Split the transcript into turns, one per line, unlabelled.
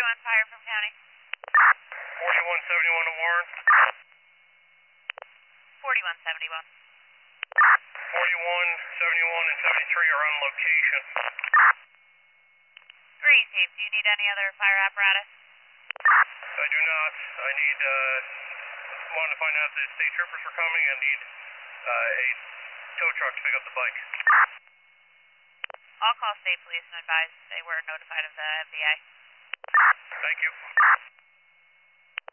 on fire from county.
4171 to Warren.
4171.
4171 and 73 are on location.
Great, Chief. Do you need any other fire apparatus?
I do not. I need, wanted to find out if the state troopers were coming and need a tow truck to pick up the bike.
I'll call state police and advise they were notified of the MVA.
Thank you.